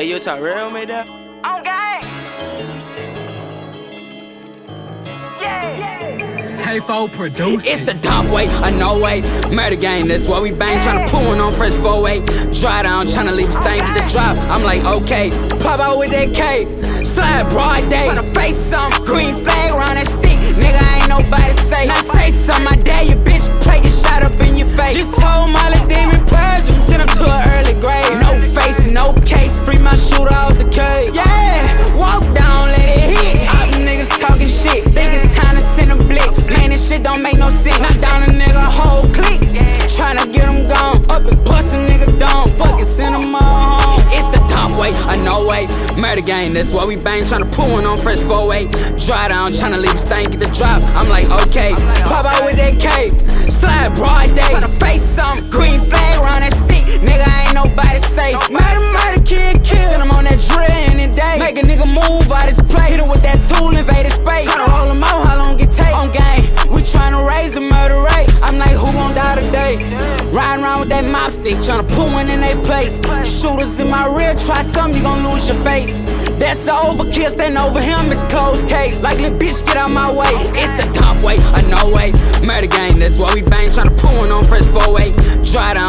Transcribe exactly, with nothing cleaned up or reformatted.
Hey, you talk real made that? On gang. Yeah. K four produced It's the top way, a no way. Murder game, that's what we bang. Tryna pull one on fresh four way. Dry down, tryna leave a stain, get the drop. I'm like, okay. Pop out with that K. Slide broad day. Tryna face some green flag round that stick. Nigga, ain't nobody safe. Now say something, I dare you, bitch. Play get shot up in your face. Just told Molly Demon purge him, send him to an early grave. No face, no case. Free my shooter out the cage. Yeah, walk down, let it hit. All them niggas talking shit. Think it's time to send them blicks. Man, this shit don't make no sense. Knock down a nigga whole clique. Tryna get him gone. Up and bust a nigga down. Fuck it, send him all home. It's the top way, a no way. Murder game, that's what we bang. Tryna pull one on fresh four way. Dry down, tryna leave a stain, get the drop. I'm like, okay. Pop out with that K. Slide broad day. Tryna face some green flag round that stick. Nigga, ain't nobody safe. Murder, murder, kid, kill. Send him on that drill any day. Make a nigga move out his place. Hit him with that tool, invade his space. Tryna roll him out, how long it take? On game, we tryna raise the murder rate. I'm like, who gon' die today? Riding around with that mop stick, tryna pull one in they place. Shooters in my rear, try something, you gon' lose your face. That's a overkill, stand over him, it's closed case. Like, little bitch, get out my way. It's the top way, a no way. Murder game, that's what we bang. Tryna pull one on fresh four way. Dry down.